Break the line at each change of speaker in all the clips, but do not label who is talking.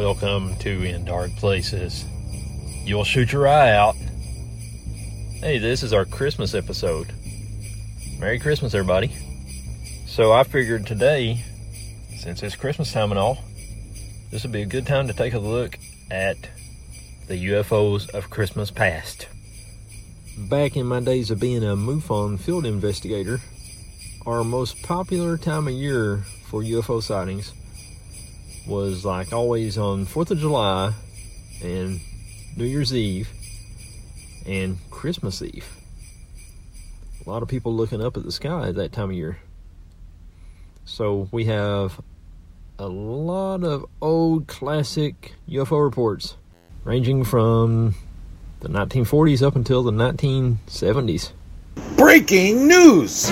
Welcome to In Dark Places. You'll shoot your eye out. Hey, this is our Christmas episode. Merry Christmas, everybody. So I figured today, since it's Christmas time and all, this would be a good time to take a look at the UFOs of Christmas past. Back in my days of being a MUFON field investigator, our most popular time of year for UFO sightings was like always on 4th of July and New Year's Eve and Christmas Eve. A lot of people looking up at the sky at that time of year. So we have a lot of old classic UFO reports ranging from the 1940s up until the 1970s.
Breaking news!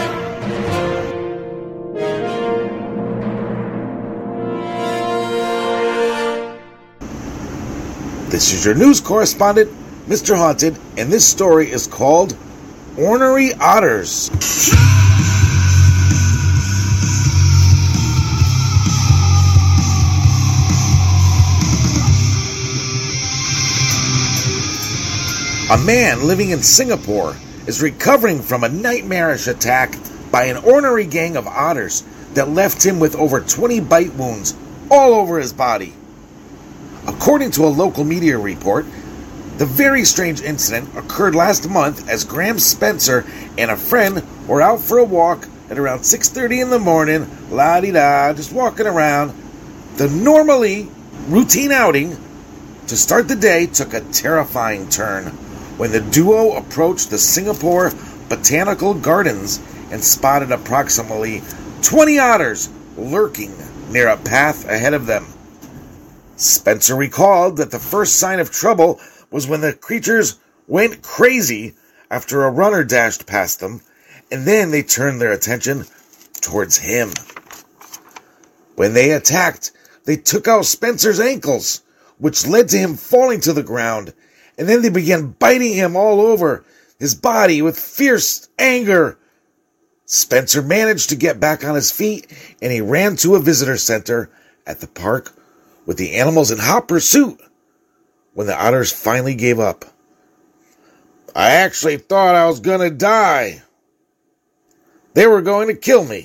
This is your news correspondent, Mr. Haunted, and this story is called Ornery Otters. A man living in Singapore is recovering from a nightmarish attack by an ornery gang of otters that left him with over 20 bite wounds all over his body. According to a local media report, the very strange incident occurred last month as Graham Spencer and a friend were out for a walk at around 6:30 in the morning, la-di-da, just walking around. The normally routine outing to start the day took a terrifying turn when the duo approached the Singapore Botanical Gardens and spotted approximately 20 otters lurking near a path ahead of them. Spencer recalled that the first sign of trouble was when the creatures went crazy after a runner dashed past them, and then they turned their attention towards him. When they attacked, they took out Spencer's ankles, which led to him falling to the ground, and then they began biting him all over his body with fierce anger. Spencer managed to get back on his feet, and he ran to a visitor center at the park with the animals in hot pursuit when the otters finally gave up. I actually thought I was going to die. They were going to kill me.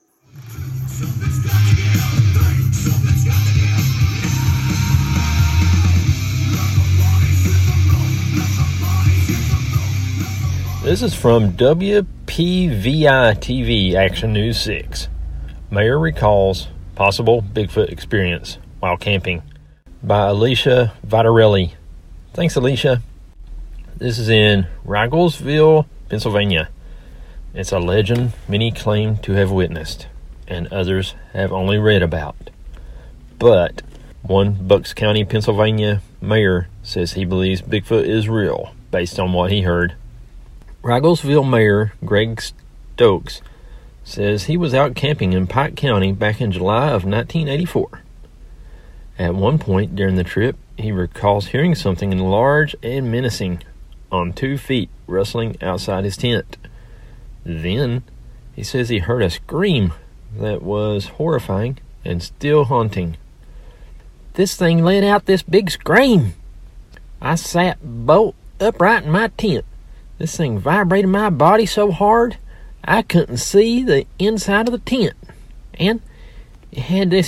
This is from WPVI-TV Action News 6. Mayor recalls possible Bigfoot experience while camping, by Alicia Vitarelli. Thanks, Alicia. This is in Ragglesville, Pennsylvania. It's a legend many claim to have witnessed, and others have only read about. But one Bucks County, Pennsylvania mayor says he believes Bigfoot is real, based on what he heard. Ragglesville Mayor Greg Stokes says he was out camping in Pike County back in July of 1984. At one point during the trip, he recalls hearing something large and menacing on 2 feet rustling outside his tent. Then, he says he heard a scream that was horrifying and still haunting. This thing let out this big scream. I sat bolt upright in my tent. This thing vibrated my body so hard, I couldn't see the inside of the tent. And it had this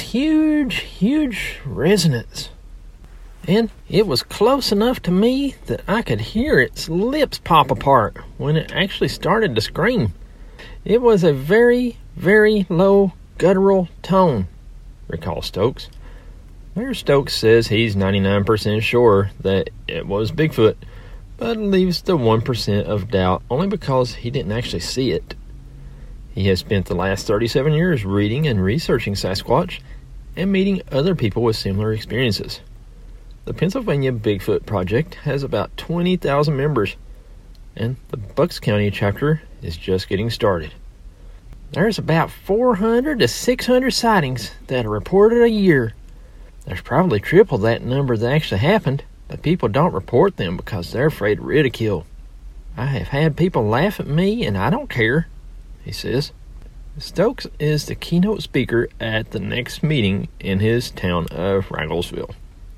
huge resonance. And it was close enough to me that I could hear its lips pop apart when it actually started to scream. It was a very low guttural tone, recalls Stokes. Mayor Stokes says he's 99% sure that it was Bigfoot, but leaves the 1% of doubt only because he didn't actually see it. He has spent the last 37 years reading and researching Sasquatch and meeting other people with similar experiences. The Pennsylvania Bigfoot Project has about 20,000 members, and the Bucks County chapter is just getting started. There's about 400 to 600 sightings that are reported a year. There's probably triple that number that actually happened, but people don't report them because they're afraid of ridicule. I have had people laugh at me, and I don't care, he says. Stokes is the keynote speaker at the next meeting in his town of Ragglesville.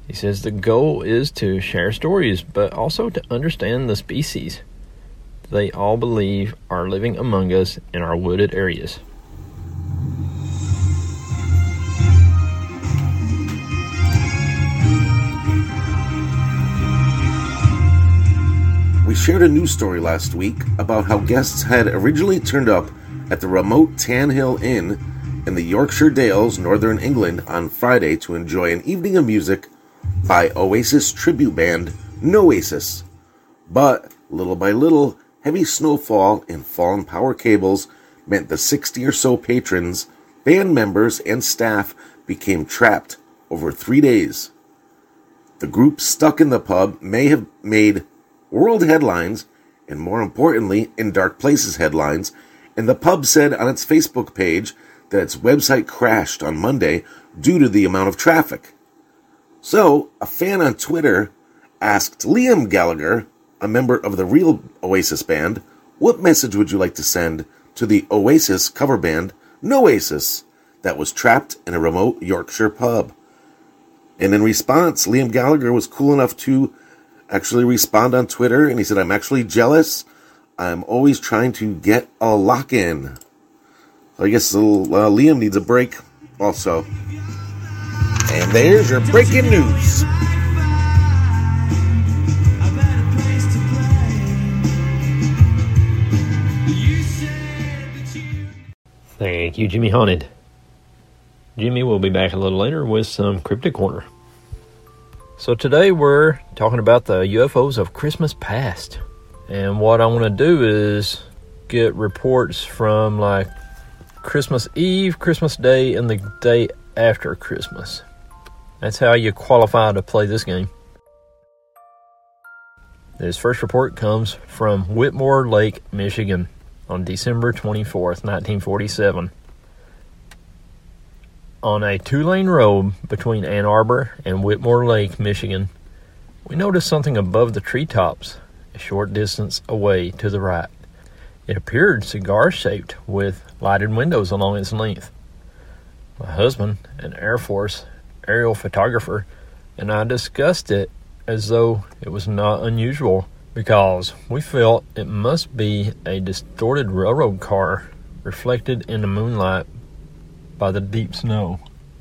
He says the goal is to share stories, but also to understand the species they all believe are living among us in our wooded areas.
We shared a news story last week about how guests had originally turned up at the remote Tan Hill Inn in the Yorkshire Dales, northern England, on Friday to enjoy an evening of music by Oasis tribute band Noasis. But, little by little, heavy snowfall and fallen power cables meant the 60 or so patrons, band members, and staff became trapped over 3 days. The group stuck in the pub may have made world headlines, and more importantly, in Dark Places headlines, and the pub said on its Facebook page that its website crashed on Monday due to the amount of traffic. So, a fan on Twitter asked Liam Gallagher, a member of the real Oasis band, what message would you like to send to the Oasis cover band Noasis that was trapped in a remote Yorkshire pub? And in response, Liam Gallagher was cool enough to actually respond on Twitter, and he said, I'm actually jealous. I'm always trying to get a lock-in. So I guess Liam needs a break also. And there's your breaking news.
Thank you, Jimmy Haunted. Jimmy will be back a little later with some Cryptic Corner. So today we're talking about the UFOs of Christmas past. And what I want to do is get reports from like Christmas Eve, Christmas Day, and the day after Christmas. That's how you qualify to play this game. This first report comes from Whitmore Lake, Michigan on December 24th, 1947. On a 2-lane road between Ann Arbor and Whitmore Lake, Michigan, we noticed something above the treetops a short distance away to the right. It appeared cigar-shaped with lighted windows along its length. My husband, an Air Force aerial photographer, and I discussed it as though it was not unusual because we felt it must be a distorted railroad car reflected in the moonlight by the deep snow.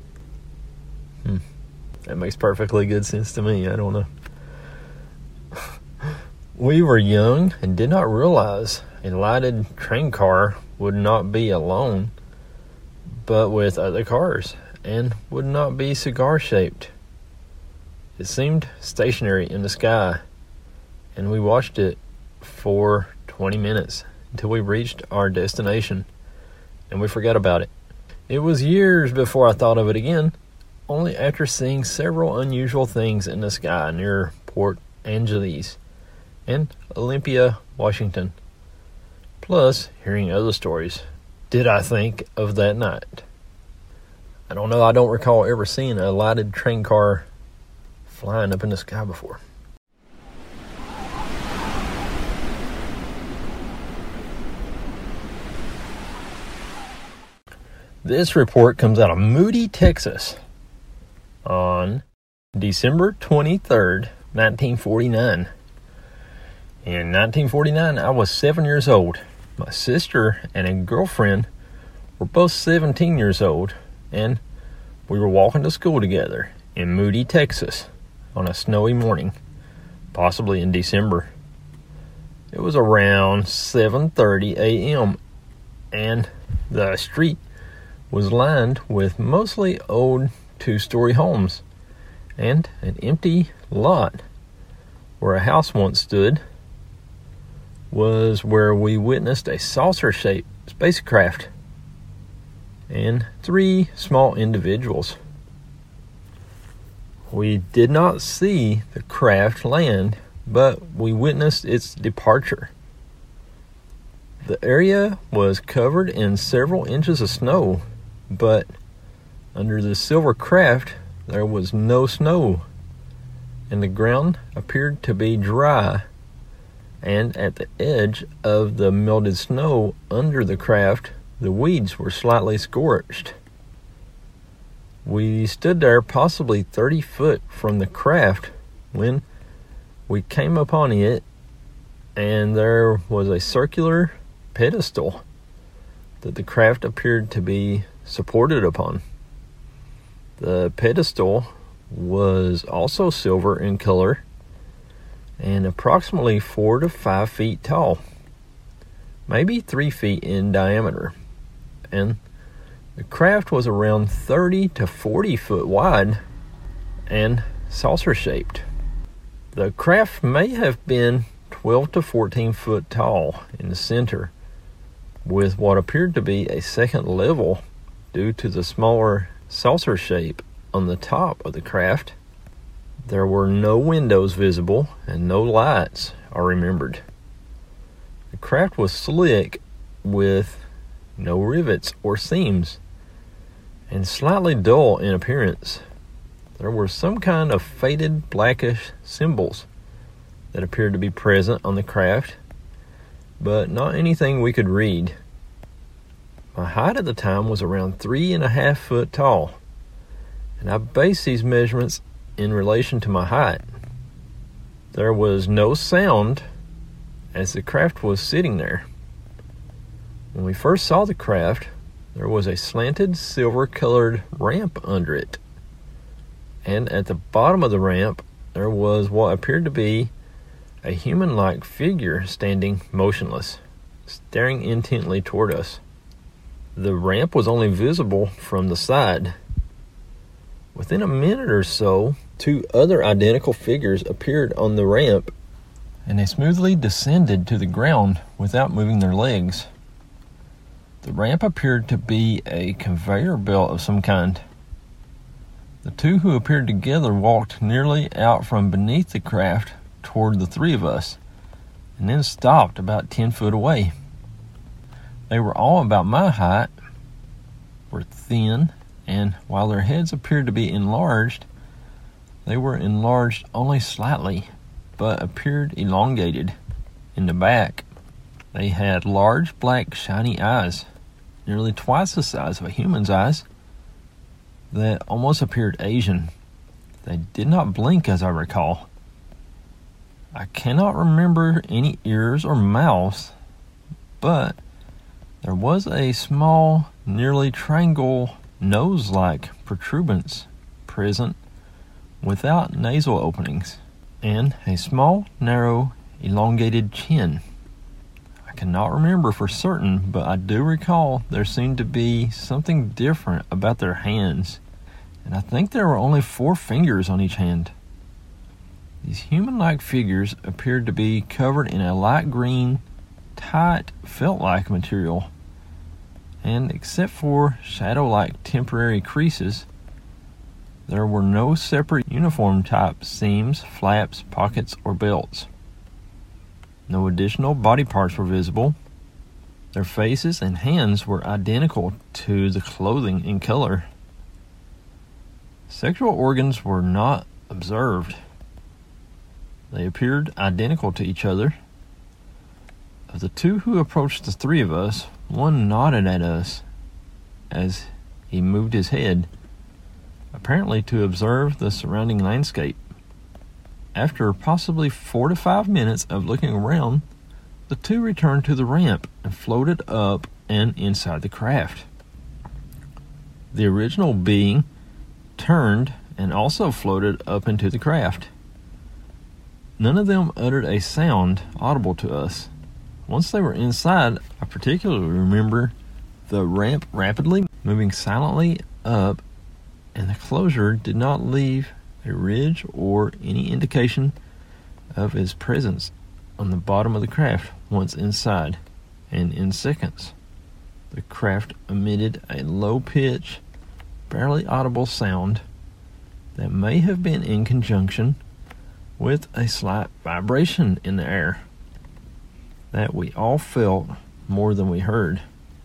That makes perfectly good sense to me. I don't know. We were young and did not realize a lighted train car would not be alone, but with other cars, and would not be cigar-shaped. It seemed stationary in the sky, and we watched it for 20 minutes until we reached our destination, and we forgot about it. It was years before I thought of it again, only after seeing several unusual things in the sky near Port Angeles and Olympia, Washington. Plus, hearing other stories, did I think of that night. I don't know, I don't recall ever seeing a lighted train car flying up in the sky before. This report comes out of Moody, Texas on December 23rd, 1949. In 1949, I was 7 years old. My sister and a girlfriend were both 17 years old, and we were walking to school together in Moody, Texas on a snowy morning, possibly in December. It was around 7:30 a.m., and the street was lined with mostly old 2-story homes and an empty lot where a house once stood was where we witnessed a saucer-shaped spacecraft and 3 small individuals. We did not see the craft land, but we witnessed its departure. The area was covered in several inches of snow, but under the silver craft there was no snow, and the ground appeared to be dry, and at the edge of the melted snow under the craft, the weeds were slightly scorched. We stood there possibly 30 foot from the craft when we came upon it, and there was a circular pedestal that the craft appeared to be supported upon. The pedestal was also silver in color and approximately 4 to 5 feet tall, maybe 3 feet in diameter, and the craft was around 30 to 40 foot wide and saucer-shaped. The craft may have been 12 to 14 foot tall in the center, with what appeared to be a second level due to the smaller saucer shape on the top of the craft. There were no windows visible and no lights are remembered. The craft was slick with no rivets or seams and slightly dull in appearance. There were some kind of faded blackish symbols that appeared to be present on the craft, but not anything we could read. My height at the time was around 3.5 foot tall, and I based these measurements in relation to my height. There was no sound as the craft was sitting there. When we first saw the craft, there was a slanted silver-colored ramp under it, and at the bottom of the ramp there was what appeared to be a human-like figure standing motionless, staring intently toward us. The ramp was only visible from the side. Within a minute or so, 2 other identical figures appeared on the ramp, and they smoothly descended to the ground without moving their legs. The ramp appeared to be a conveyor belt of some kind. The 2 who appeared together walked nearly out from beneath the craft toward the 3 of us, and then stopped about 10 foot away. They were all about my height, were thin, and while their heads appeared to be enlarged, they were enlarged only slightly, but appeared elongated in the back. They had large, black, shiny eyes, nearly twice the size of a human's eyes, that almost appeared Asian. They did not blink, as I recall. I cannot remember any ears or mouths, but there was a small, nearly triangle nose-like protuberance present without nasal openings, and a small, narrow, elongated chin. I cannot remember for certain, but I do recall there seemed to be something different about their hands, and I think there were only 4 fingers on each hand. These human-like figures appeared to be covered in a light green, tight, felt-like material, and except for shadow-like temporary creases, there were no separate uniform-type seams, flaps, pockets, or belts. No additional body parts were visible. Their faces and hands were identical to the clothing in color. Sexual organs were not observed. They appeared identical to each other. Of the 2 who approached the 3 of us, one nodded at us as he moved his head, apparently to observe the surrounding landscape. After possibly 4 to 5 minutes of looking around, the 2 returned to the ramp and floated up and inside the craft. The original being turned and also floated up into the craft. None of them uttered a sound audible to us. Once they were inside, I particularly remember the ramp rapidly moving silently up, and the closure did not leave a ridge or any indication of its presence on the bottom of the craft once inside, and in seconds the craft emitted a low-pitch, barely audible sound that may have been in conjunction with a slight vibration in the air that we all felt more than we heard.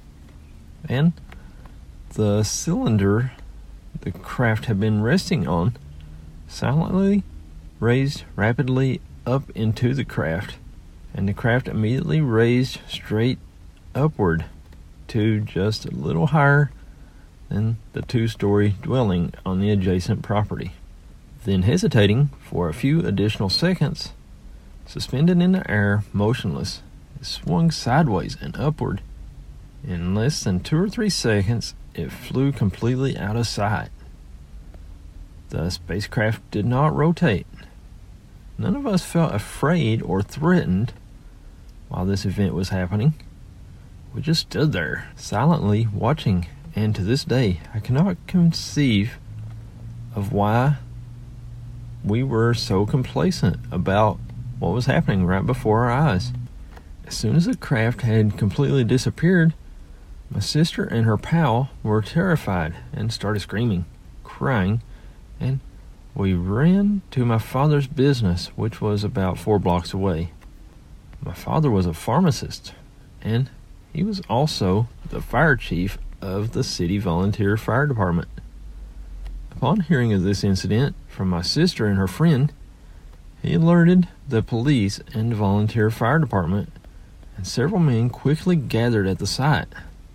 And the cylinder the craft had been resting on silently raised rapidly up into the craft, and the craft immediately raised straight upward to just a little higher than the 2-story dwelling on the adjacent property. Then, hesitating for a few additional seconds, suspended in the air, motionless, it swung sideways and upward. In less than 2 or 3 seconds, it flew completely out of sight. The spacecraft did not rotate. None of us felt afraid or threatened while this event was happening. We just stood there, silently watching, and to this day, I cannot conceive of why we were so complacent about what was happening right before our eyes. As soon as the craft had completely disappeared, my sister and her pal were terrified and started screaming, crying, and we ran to my father's business, which was about 4 blocks away. My father was a pharmacist, and he was also the fire chief of the city volunteer fire department. Upon hearing of this incident from my sister and her friend, he alerted the police and volunteer fire department, and several men quickly gathered at the site.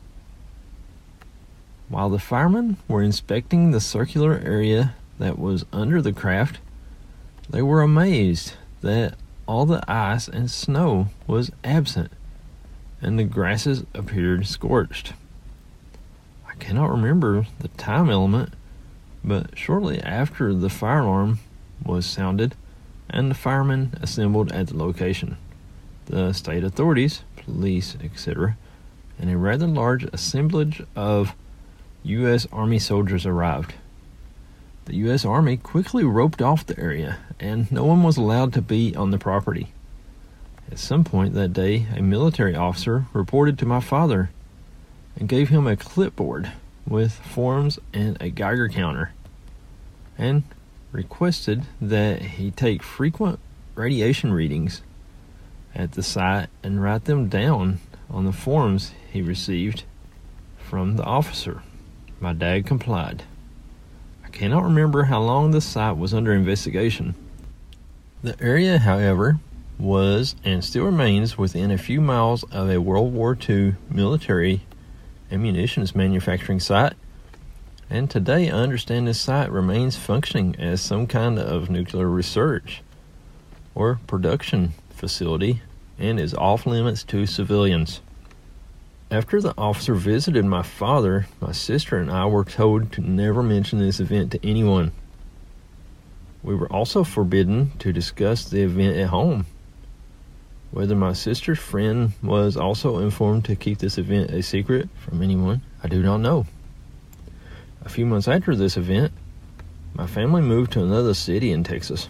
While the firemen were inspecting the circular area that was under the craft, they were amazed that all the ice and snow was absent, and the grasses appeared scorched. I cannot remember the time element, but shortly after the fire alarm was sounded and the firemen assembled at the location, the state authorities, police, etc., and a rather large assemblage of U.S. Army soldiers arrived. The U.S. Army quickly roped off the area, and no one was allowed to be on the property. At some point that day, a military officer reported to my father and gave him a clipboard with forms and a Geiger counter, and requested that he take frequent radiation readings at the site and write them down on the forms he received from the officer. My dad complied. I cannot remember how long the site was under investigation. The area, however, was and still remains within a few miles of a World War II military ammunitions manufacturing site, and today I understand this site remains functioning as some kind of nuclear research or production facility and is off limits to civilians. After the officer visited my father, my sister and I were told to never mention this event to anyone. We were also forbidden to discuss the event at home. Whether my sister's friend was also informed to keep this event a secret from anyone, I do not know. A few months after this event, my family moved to another city in Texas.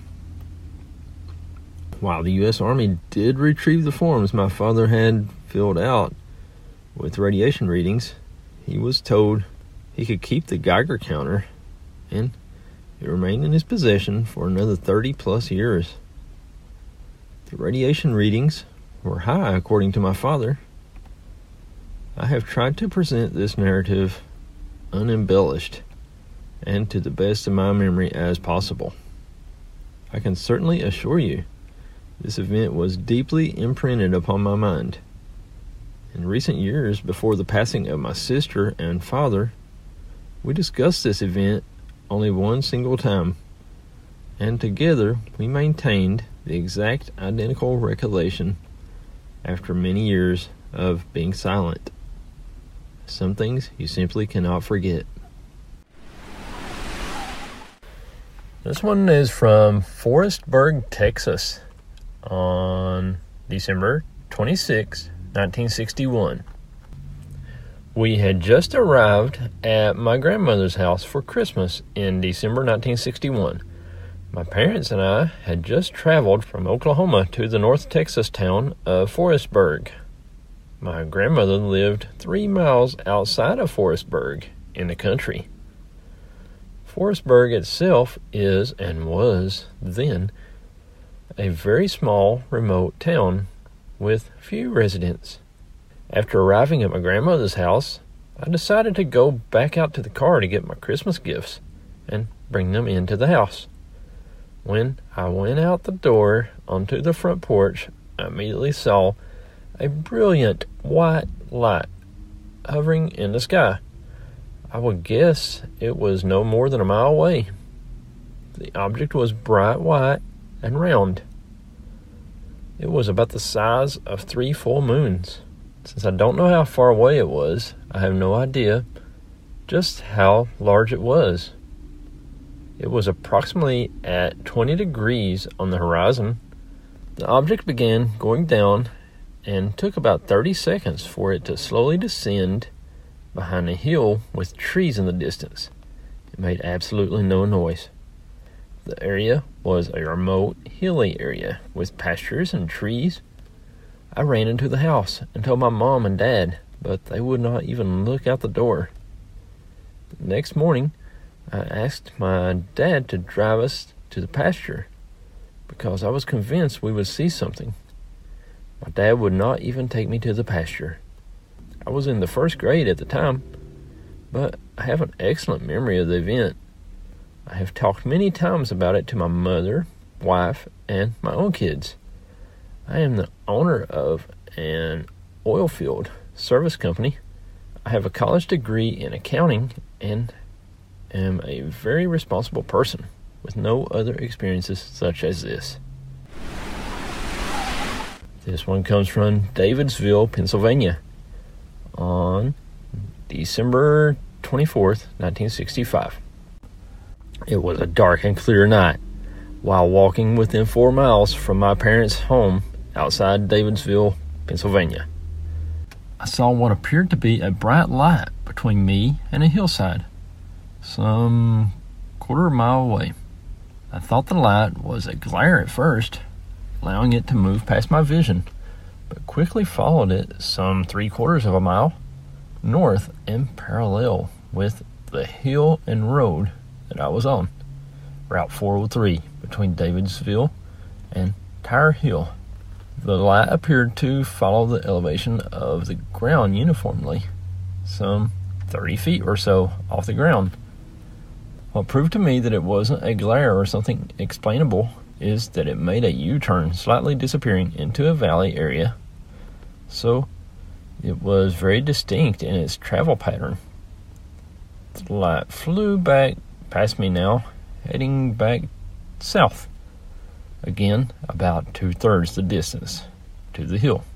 While the U.S. Army did retrieve the forms my father had filled out with radiation readings, he was told he could keep the Geiger counter, and it remained in his possession for another 30-plus years. The radiation readings were high, according to my father. I have tried to present this narrative unembellished and to the best of my memory as possible. I can certainly assure you this event was deeply imprinted upon my mind. In recent years, before the passing of my sister and father, we discussed this event only one single time, and together we maintained the exact identical recollection after many years of being silent. Some things you simply cannot forget. This one is from Forestburg, Texas, on December 26, 1961. We had just arrived at my grandmother's house for Christmas in December 1961. My parents and I had just traveled from Oklahoma to the North Texas town of Forestburg. My grandmother lived 3 miles outside of Forestburg in the country. Forestburg itself is, and was then, a very small, remote town with few residents. After arriving at my grandmother's house, I decided to go back out to the car to get my Christmas gifts and bring them into the house. When I went out the door onto the front porch, I immediately saw a brilliant white light hovering in the sky. I would guess it was no more than a mile away. The object was bright white and round. It was about the size of 3 full moons. Since I don't know how far away it was, I have no idea just how large it was. It was approximately at 20 degrees on the horizon. The object began going down and took about 30 seconds for it to slowly descend behind a hill with trees in the distance. It made absolutely no noise. The area was a remote, hilly area with pastures and trees. I ran into the house and told my mom and dad, but they would not even look out the door. The next morning, I asked my dad to drive us to the pasture because I was convinced we would see something. My dad would not even take me to the pasture. I was in the 1st grade at the time, but I have an excellent memory of the event. I have talked many times about it to my mother, wife, and my own kids. I am the owner of an oil field service company. I have a college degree in accounting and am a very responsible person with no other experiences such as this. This one comes from Davidsville, Pennsylvania on December 24th, 1965. It was a dark and clear night while walking within 4 miles from my parents' home outside Davidsville, Pennsylvania. I saw what appeared to be a bright light between me and a hillside, some quarter mile away. I thought the light was a glare at first, allowing it to move past my vision, but quickly followed it some 3/4 of a mile north and parallel with the hill and road that I was on, Route 403 between Davidsville and Tire Hill. The light appeared to follow the elevation of the ground uniformly, some 30 feet or so off the ground. What proved to me that it wasn't a glare or something explainable is that it made a U-turn, slightly disappearing into a valley area. So it was very distinct in its travel pattern. The light flew back past me now, heading back south. Again, about 2/3 the distance to the hill,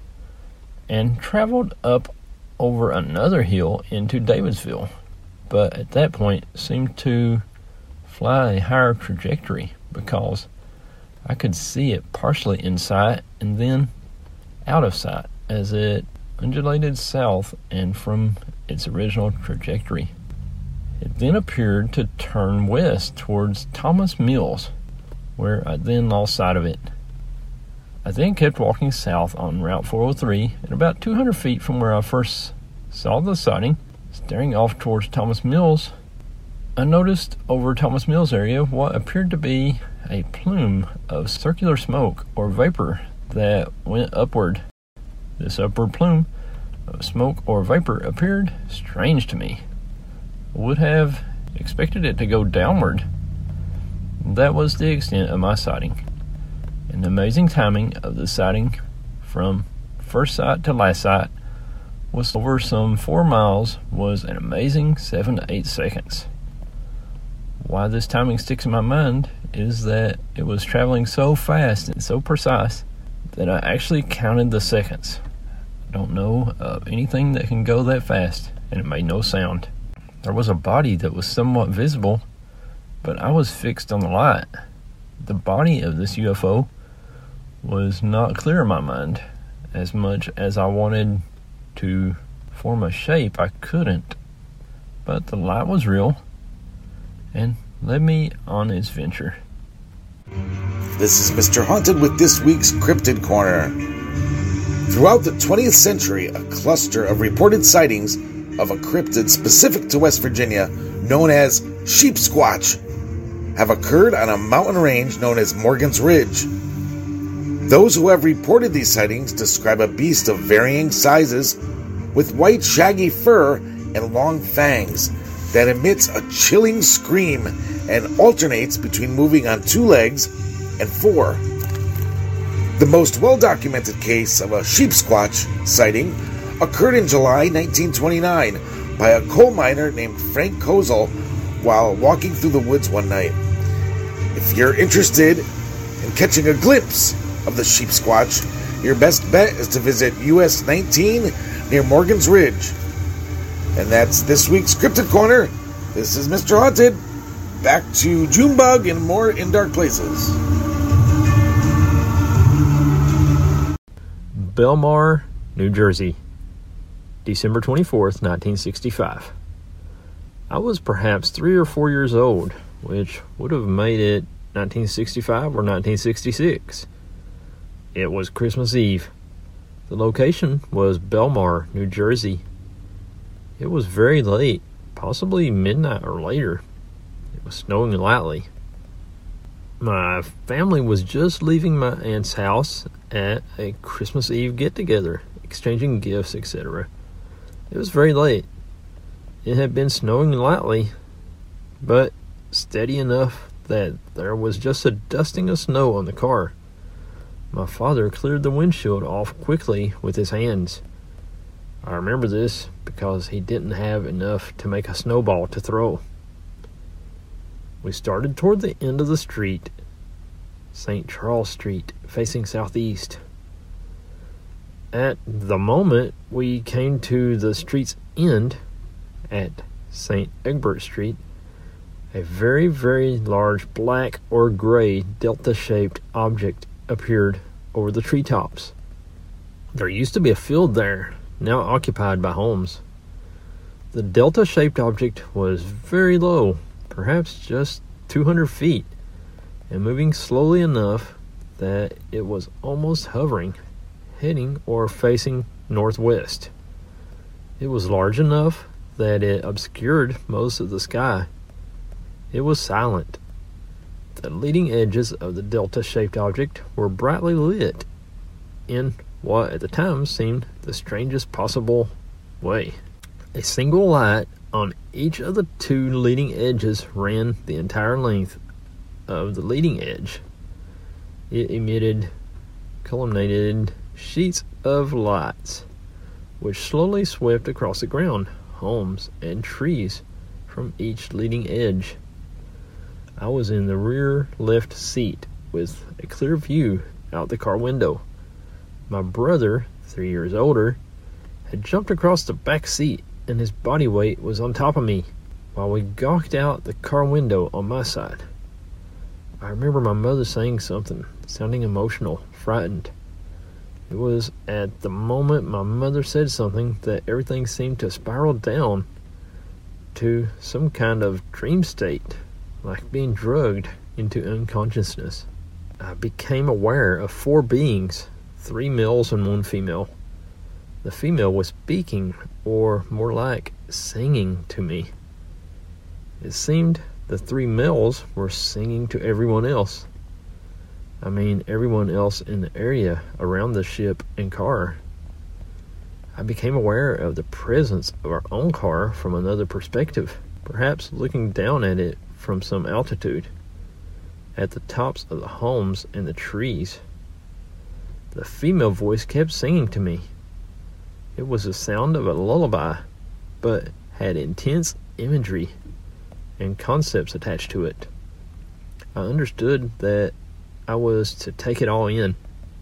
and traveled up over another hill into Davidsville, but at that point seemed to fly a higher trajectory because I could see it partially in sight and then out of sight as it undulated south and from its original trajectory. It then appeared to turn west towards Thomas Mills, where I then lost sight of it. I then kept walking south on Route 403, and about 200 feet from where I first saw the sighting, staring off towards Thomas Mills, I noticed over Thomas Mills area what appeared to be a plume of circular smoke or vapor that went upward. This upward plume of smoke or vapor appeared strange to me. I would have expected it to go downward. That was the extent of my sighting. And the amazing timing of the sighting from first sight to last sight was over some 4 miles was an amazing 7 to 8 seconds. Why this timing sticks in my mind is that it was traveling so fast and so precise that I actually counted the seconds. I don't know of anything that can go that fast, and it made no sound. There was a body that was somewhat visible, but I was fixed on the light. The body of this UFO was not clear in my mind. As much as I wanted to form a shape, I couldn't. But the light was real and led me on its venture.
This is Mr. Haunted with this week's Cryptid Corner. Throughout the 20th century, a cluster of reported sightings of a cryptid specific to West Virginia known as Sheep Squatch have occurred on a mountain range known as Morgan's Ridge. Those who have reported these sightings describe a beast of varying sizes with white shaggy fur and long fangs that emits a chilling scream and alternates between moving on 2 legs and 4. The most well-documented case of a sheep squatch sighting occurred in July 1929 by a coal miner named Frank Kozel while walking through the woods one night. If you're interested in catching a glimpse of the sheep squatch, your best bet is to visit US 19 near Morgan's Ridge. And that's this week's Cryptid Corner. This is Mr. Haunted. Back to Junebug and more in dark places.
Belmar, New Jersey, December 24th, 1965. I was perhaps 3 or 4 years old, which would have made it 1965 or 1966. It was Christmas Eve. The location was Belmar, New Jersey. It was very late, possibly midnight or later. It was snowing lightly. My family was just leaving my aunt's house at a Christmas Eve get-together, exchanging gifts, etc. It was very late. It had been snowing lightly, but steady enough that there was just a dusting of snow on the car. My father cleared the windshield off quickly with his hands. I remember this because he didn't have enough to make a snowball to throw. We started toward the end of the street, St. Charles Street, facing southeast. At the moment we came to the street's end, at St. Egbert Street, a very, very large black or gray delta-shaped object appeared over the treetops. There used to be a field there, now occupied by homes. The delta-shaped object was very low, perhaps just 200 feet, and moving slowly enough that it was almost hovering, heading or facing northwest. It was large enough that it obscured most of the sky. It was silent. The leading edges of the delta-shaped object were brightly lit in what at the time seemed the strangest possible way. A single light on each of the two leading edges ran the entire length of the leading edge. It emitted columnated sheets of lights, which slowly swept across the ground, homes, and trees from each leading edge. I was in the rear left seat with a clear view out the car window. My brother, 3 years older, had jumped across the back seat, and his body weight was on top of me while we gawked out the car window on my side. I remember my mother saying something, sounding emotional, frightened. It was at the moment my mother said something that everything seemed to spiral down to some kind of dream state, like being drugged into unconsciousness. I became aware of 4 beings, 3 males and 1 female. The female was speaking, or more like singing to me. It seemed the 3 males were singing to everyone else. I mean, everyone else in the area around the ship and car. I became aware of the presence of our own car from another perspective, perhaps looking down at it from some altitude, at the tops of the homes and the trees. The female voice kept singing to me. It was the sound of a lullaby, but had intense imagery and concepts attached to it. I understood that I was to take it all in.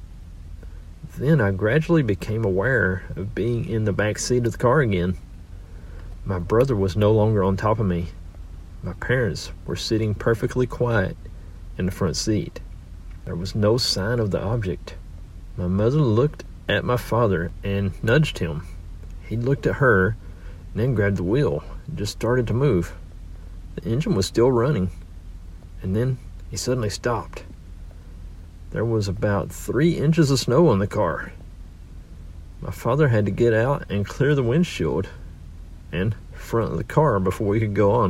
Then I gradually became aware of being in the back seat of the car again. My brother was no longer on top of me. My parents were sitting perfectly quiet in the front seat. There was no sign of the object. My mother looked at my father and nudged him. He looked at her and then grabbed the wheel and just started to move. The engine was still running, and then he suddenly stopped. There was about 3 inches of snow on the car. My father had to get out and clear the windshield and front of the car before we could go on.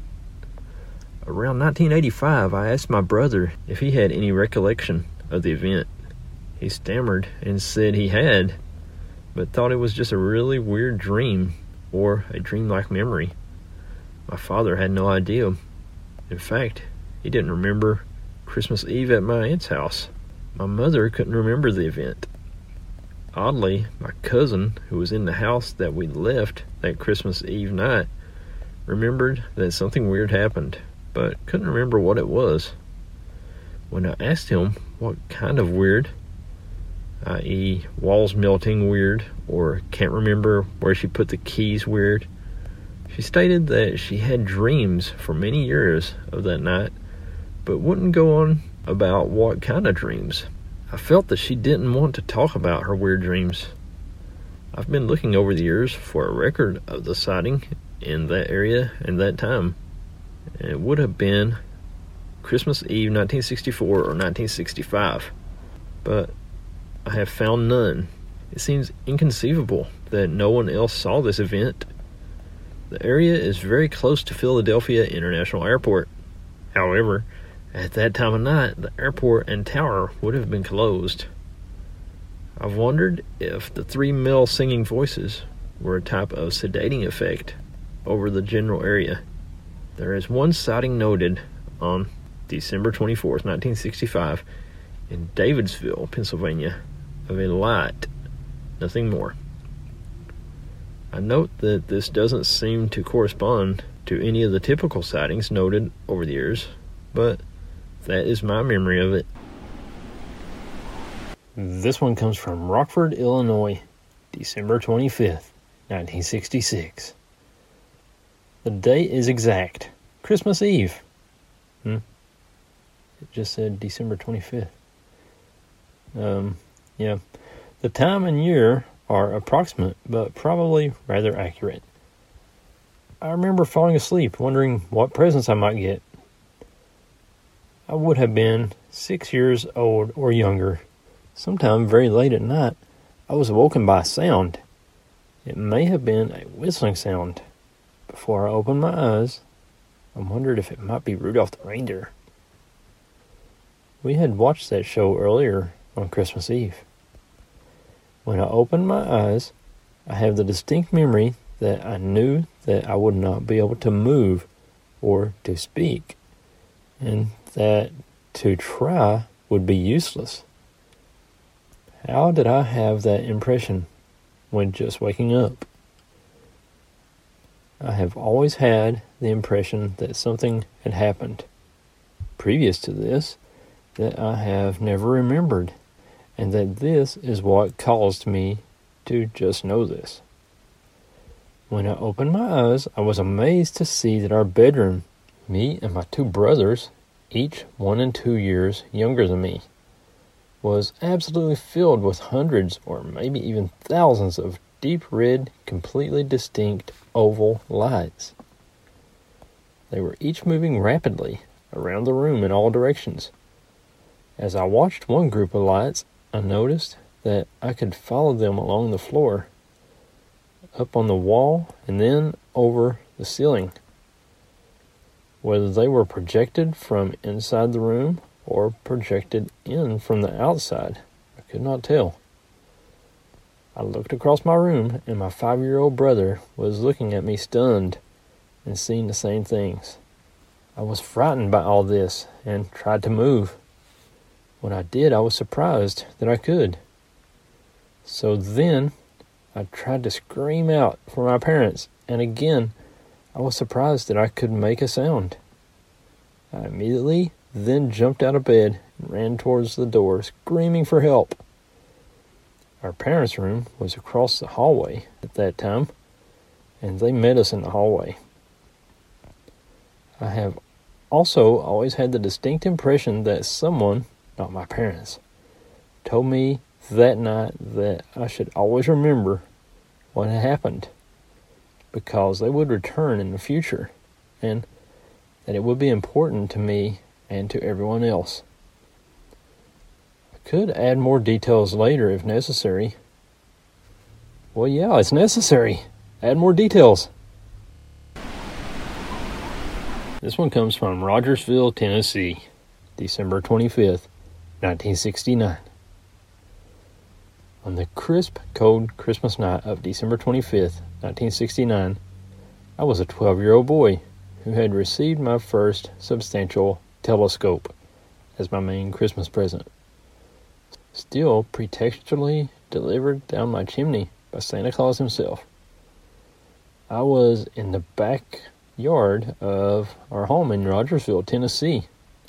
Around 1985, I asked my brother if he had any recollection of the event. He stammered and said he had, but thought it was just a really weird dream or a dreamlike memory. My father had no idea. In fact, he didn't remember Christmas Eve at my aunt's house. My mother couldn't remember the event. Oddly, my cousin, who was in the house that we left that Christmas Eve night, remembered that something weird happened, but couldn't remember what it was. When I asked him what kind of weird, i.e. walls melting weird, or can't remember where she put the keys weird, she stated that she had dreams for many years of that night, but wouldn't go on about what kind of dreams. I felt that she didn't want to talk about her weird dreams. I've been looking over the years for a record of the sighting in that area and that time. And it would have been Christmas Eve 1964 or 1965. But I have found none. It seems inconceivable that no one else saw this event. The area is very close to Philadelphia International Airport. However, at that time of night, the airport and tower would have been closed. I've wondered if the three male singing voices were a type of sedating effect over the general area. There is one sighting noted on December 24th, 1965, in Davidsville, Pennsylvania, of a light, nothing more. I note that this doesn't seem to correspond to any of the typical sightings noted over the years, but that is my memory of it. This one comes from Rockford, Illinois, December 25th, 1966. The date is exact. Christmas Eve. It just said December 25th. Yeah. The time and year are approximate, but probably rather accurate. I remember falling asleep, wondering what presents I might get. I would have been 6 years old or younger. Sometime very late at night, I was awoken by a sound. It may have been a whistling sound. Before I opened my eyes, I wondered if it might be Rudolph the Reindeer. We had watched that show earlier on Christmas Eve. When I opened my eyes, I have the distinct memory that I knew that I would not be able to move or to speak, and that to try would be useless. How did I have that impression when just waking up? I have always had the impression that something had happened previous to this that I have never remembered, and that this is what caused me to just know this. When I opened my eyes, I was amazed to see that our bedroom, me and my two brothers, each 1 and 2 years younger than me, was absolutely filled with hundreds or maybe even thousands of deep red, completely distinct oval lights. They were each moving rapidly around the room in all directions. As I watched one group of lights, I noticed that I could follow them along the floor, up on the wall, and then over the ceiling. Whether they were projected from inside the room or projected in from the outside, I could not tell. I looked across my room, and my 5-year-old brother was looking at me stunned and seeing the same things. I was frightened by all this and tried to move. When I did, I was surprised that I could. So then, I tried to scream out for my parents, and again, I was surprised that I could make a sound. I immediately then jumped out of bed and ran towards the door, screaming for help. Our parents' room was across the hallway at that time, and they met us in the hallway. I have also always had the distinct impression that someone, not my parents, told me that night that I should always remember what had happened, because they would return in the future, and that it would be important to me and to everyone else. I could add more details later if necessary. Well, yeah, it's necessary. Add more details. This one comes from Rogersville, Tennessee, December 25th, 1969. On the crisp, cold Christmas night of December 25th, 1969, I was a 12-year-old boy who had received my first substantial telescope as my main Christmas present. Still pretextually delivered down my chimney by Santa Claus himself. I was in the backyard of our home in Rogersville, Tennessee.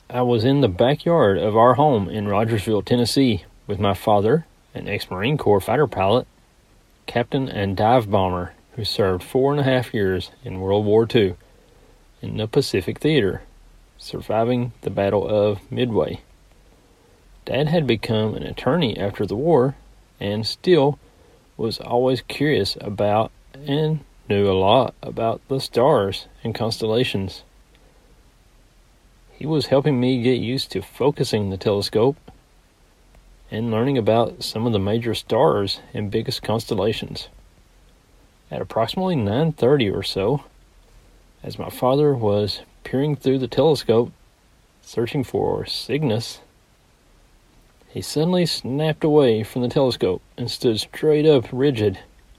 With my father, an ex-Marine Corps fighter pilot, captain and dive bomber who served 4.5 years in World War II in the Pacific Theater, surviving the Battle of Midway. Dad had become an attorney after the war and still was always curious about and knew a lot about the stars and constellations. He was helping me get used to focusing the telescope and learning about some of the major stars and biggest constellations. At approximately 9:30 or so, as my father was peering through the telescope, searching for Cygnus, he suddenly snapped away from the telescope and stood straight up, rigid.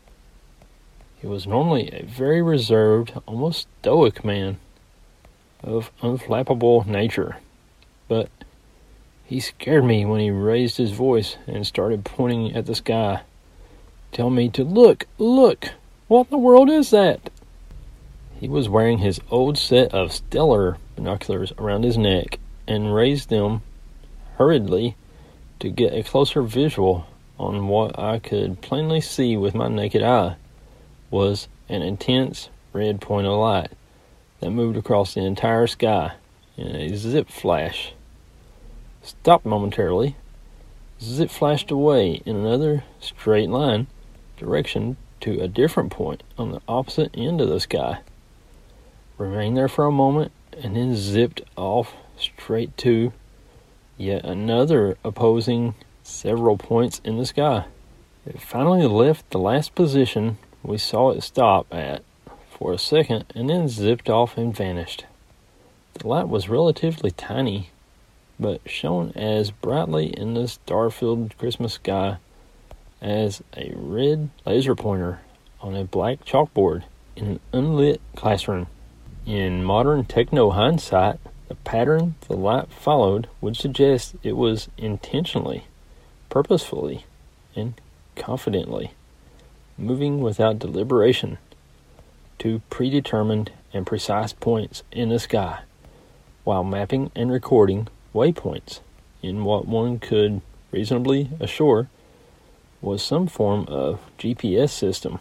He was normally a very reserved, almost stoic man of unflappable nature, but he scared me when he raised his voice and started pointing at the sky, telling me to look, what in the world is that? He was wearing his old set of stellar binoculars around his neck and raised them hurriedly to get a closer visual on what I could plainly see with my naked eye was an intense red point of light that moved across the entire sky in a zip flash. Stopped momentarily, zip flashed away in another straight line direction to a different point on the opposite end of the sky, remained there for a moment, and then zipped off straight to yet another opposing several points in the sky. It finally left the last position we saw it stop at for a second and then zipped off and vanished. The light was relatively tiny, but shone as brightly in the star-filled Christmas sky as a red laser pointer on a black chalkboard in an unlit classroom. In modern techno hindsight, the pattern the light followed would suggest it was intentionally, purposefully, and confidently moving without deliberation to predetermined and precise points in the sky, while mapping and recording waypoints in what one could reasonably assure was some form of GPS system.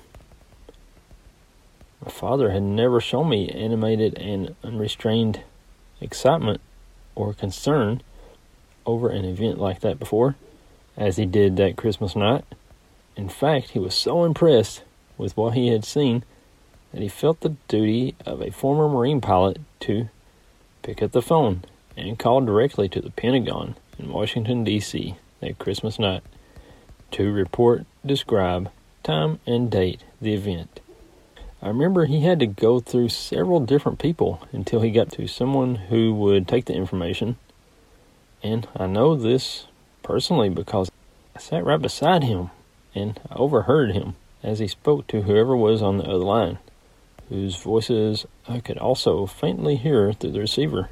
My father had never shown me animated and unrestrained excitement or concern over an event like that before, as he did that Christmas night. In fact, he was so impressed with what he had seen that he felt the duty of a former Marine pilot to pick up the phone and call directly to the Pentagon in Washington, D.C. that Christmas night to report, describe, time, and date the event. I remember he had to go through several different people until he got to someone who would take the information. And I know this personally because I sat right beside him and I overheard him as he spoke to whoever was on the other line, whose voices I could also faintly hear through the receiver.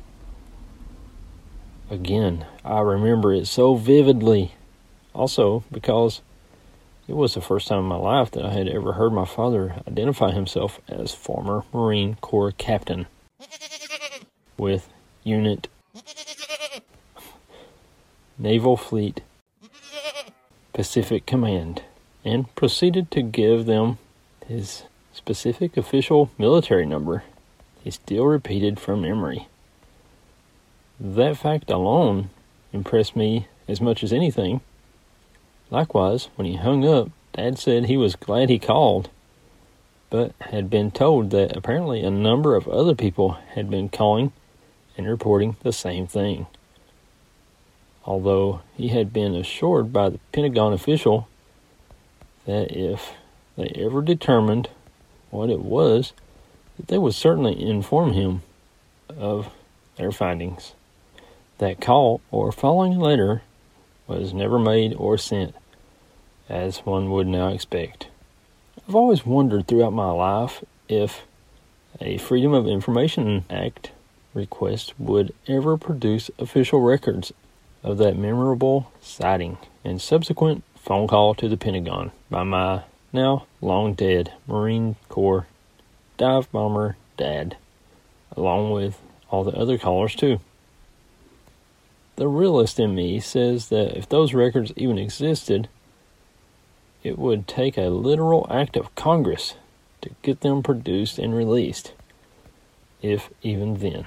Again, I remember it so vividly, also because it was the first time in my life that I had ever heard my father identify himself as former Marine Corps captain with Unit Naval Fleet Pacific Command, and proceeded to give them his specific official military number he still repeated from memory. That fact alone impressed me as much as anything. Likewise, when he hung up, Dad said he was glad he called, but had been told that apparently a number of other people had been calling and reporting the same thing. Although he had been assured by the Pentagon official that if they ever determined what it was, that they would certainly inform him of their findings. That call or following letter was never made or sent, as one would now expect. I've always wondered throughout my life if a Freedom of Information Act request would ever produce official records of that memorable sighting and subsequent phone call to the Pentagon by my now long dead Marine Corps dive bomber dad, along with all the other callers too. The realist in me says that if those records even existed, it would take a literal act of Congress to get them produced and released, if even then.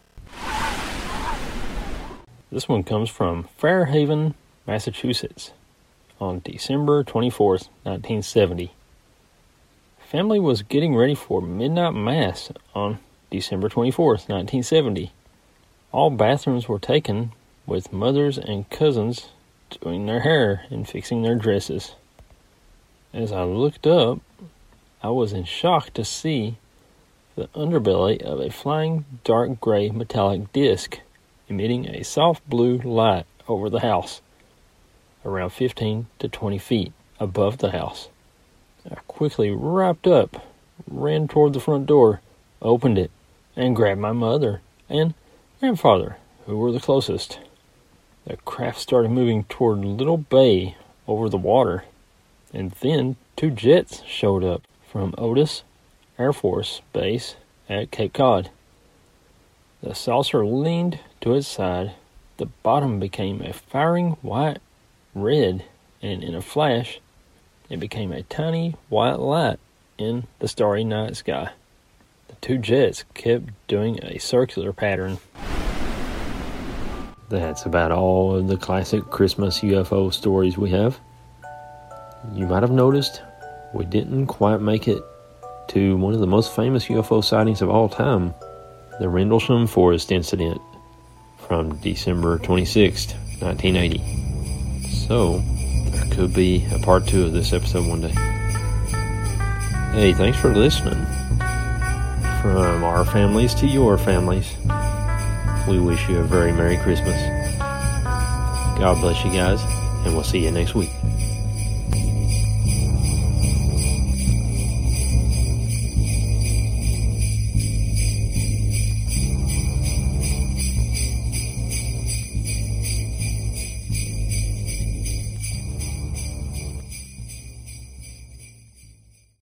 This one comes from Fairhaven, Massachusetts, on December 24th, 1970. Family was getting ready for midnight mass on December 24th, 1970. All bathrooms were taken, with mothers and cousins doing their hair and fixing their dresses. As I looked up, I was in shock to see the underbelly of a flying dark gray metallic disc emitting a soft blue light over the house, around 15 to 20 feet above the house. I quickly wrapped up, ran toward the front door, opened it, and grabbed my mother and grandfather, who were the closest. The craft started moving toward Little Bay over the water, and then 2 jets showed up from Otis Air Force Base at Cape Cod. The saucer leaned to its side, the bottom became a firing white red, and in a flash, it became a tiny white light in the starry night sky. The 2 jets kept doing a circular pattern. That's about all of the classic Christmas UFO stories we have. You might have noticed we didn't quite make it to one of the most famous UFO sightings of all time, the Rendlesham Forest incident from December 26th, 1980. So, there could be a part 2 of this episode one day. Hey, thanks for listening. From our families to your families, we wish you a very Merry Christmas. God bless you guys, and we'll see you next week.